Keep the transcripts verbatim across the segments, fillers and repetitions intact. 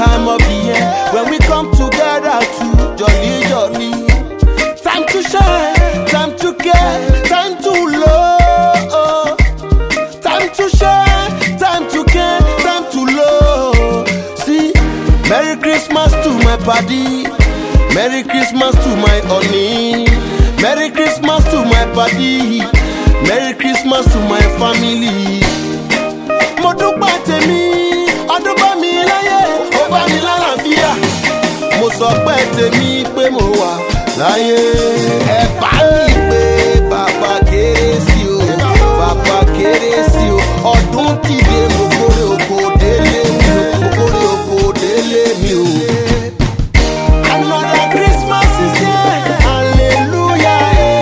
time of the year when we come together to jolly jolly. Time to shine, time to care, time to love. Time to shine, time to care, time to love. See, Merry Christmas to my party, Merry Christmas to my honey, Merry Christmas to my party, Merry Christmas to my family. Mo dúpẹ́ tèmi, ọdún bá mi láyé, ó bá mi lálàáfíà. Mo sọ pé tèmi pé mo wà láyé. Ẹ bá mi pé bàbá kérésì o, bàbá kérésì o. Ọdún ti dé, mo kórè oko délé mi o, mo kórè oko délé mi o. Another Christmas is here, hallelujah.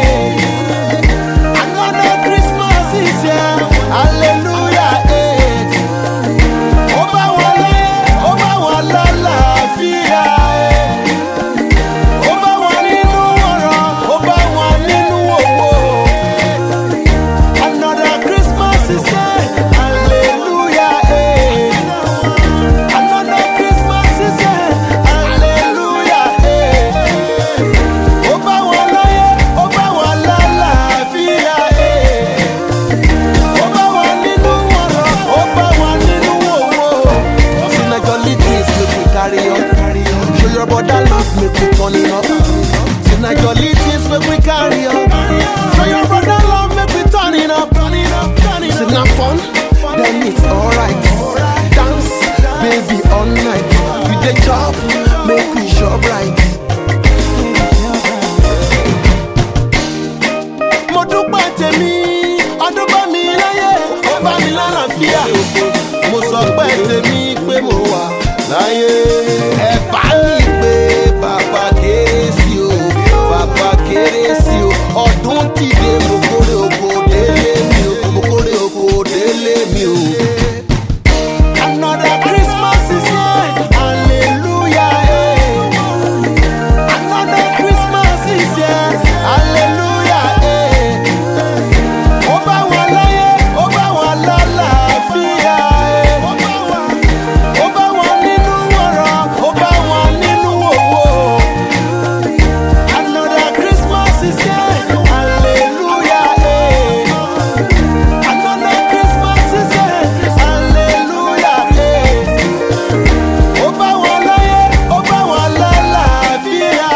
Another Christmas is here, hallelujah. Make we turn it up. See na jolly things make we carry up. Show your brother love, make we turn it up. See na fun, then it's alright. Dance, baby, all night. We dey chop, make we chop right. Mo dúpẹ́ tèmi, ọdún bá mi láyé, ó bá mi lálàáfíà. Mo sọ pé tèmi pé mo wà láyé. Ẹ bá mi pé bàbá kérésì o, bàbá kérésì o. Ọdún ti dé, mo kórè oko délé mi o, mo kórè oko délé mi o. Another Christmas is here, hallelujah. Another Christmas is here, hallelujah. Ó bá wa láyé, ó bá wa lálàáfíà. Ó bá wa nínú ọ̀rọ̀, ó bá wa nínú owó. Another Christmas is here, hallelujah. Another Christmas is here, hallelujah. Ó bá wa láyé, ó bá wa lálàáfíà.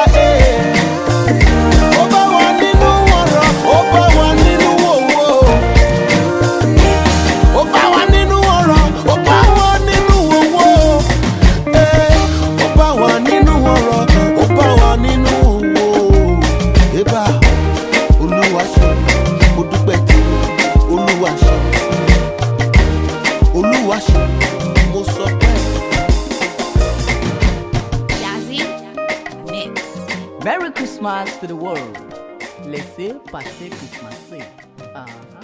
Ó bá wa nínú ọ̀rọ̀, ó bá wa nínú owó. Ó bá wa nínú ọ̀rọ̀, ó bá wa nínú owó. Ó bá wa nínú ọ̀rọ̀, ó bá wa nínú owó. Eba, Olúwa ṣeun, mo dúpẹ́ tèmi. Olúwa ṣeun, Olúwa ṣeun, mo sọ pé. Jazzy Mix. Merry Christmas to the world. Laissez passer Christmas. Ah.